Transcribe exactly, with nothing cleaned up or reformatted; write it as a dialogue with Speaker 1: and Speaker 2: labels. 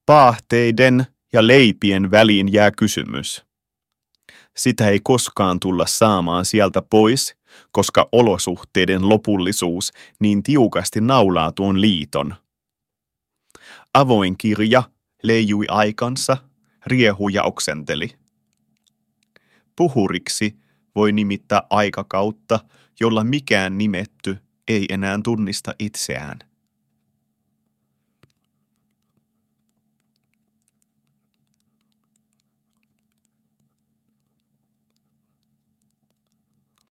Speaker 1: Paahteiden ja leipien väliin jää kysymys. Sitä ei koskaan tulla saamaan sieltä pois, koska olosuhteiden lopullisuus niin tiukasti naulaa tuon liiton. Avoin kirja leijui aikansa, riehui ja oksenteli. Puhuriksi voi nimittää aikakautta, jolla mikään nimetty ei enää tunnista itseään.